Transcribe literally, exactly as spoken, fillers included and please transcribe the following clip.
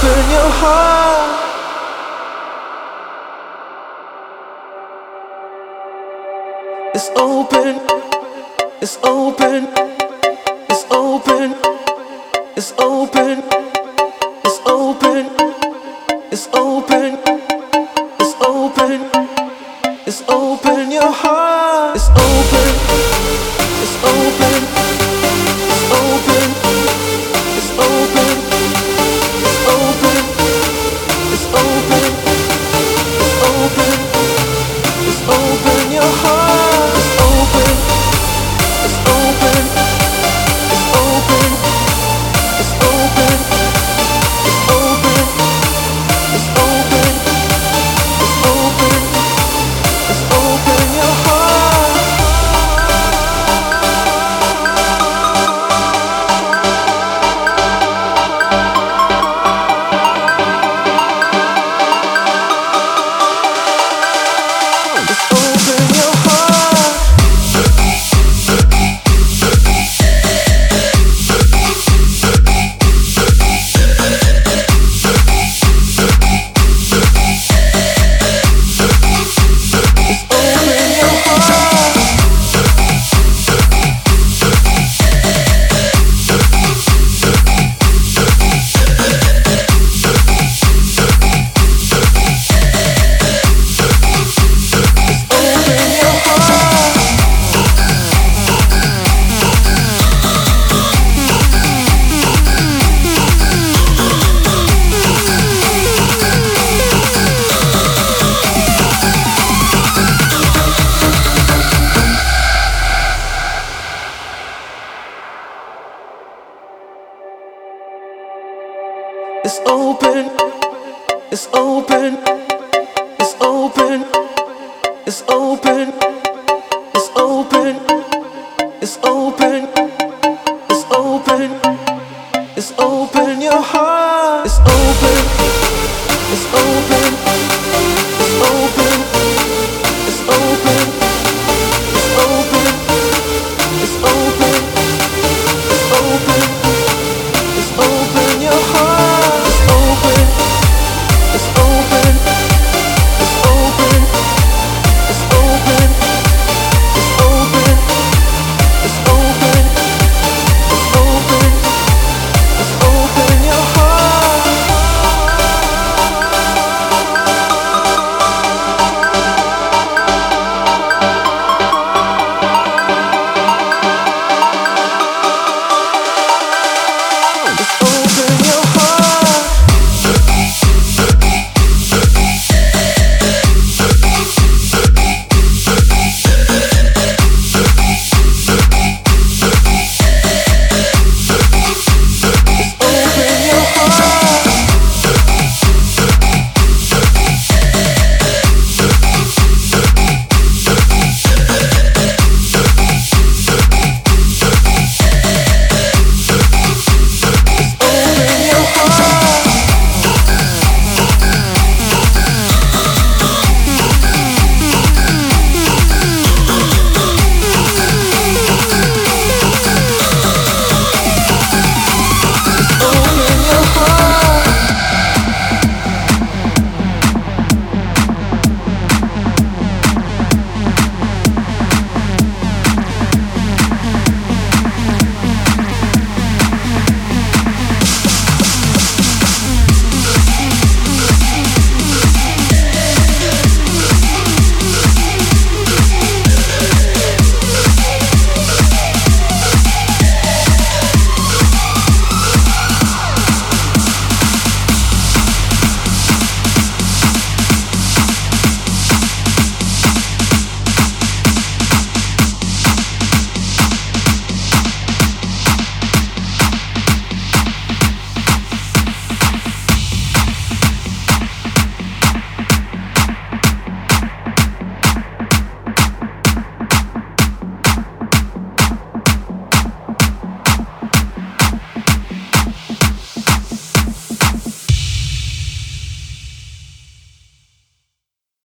open your heart. It's open, it's open, it's open, it's open, it's open, it's open, it's open, it's open your heart. It's open, it's open, it's open, it's open, it's open, it's open, it's open, it's open your heart. It's open, it's open, it's open, it's open, it's open, it's open, it's open, it's open your heart. It's open your heart. It's open, it's open, it's open, it's open, it's open, it's open, it's open, it's open your heart. It's open, it's open.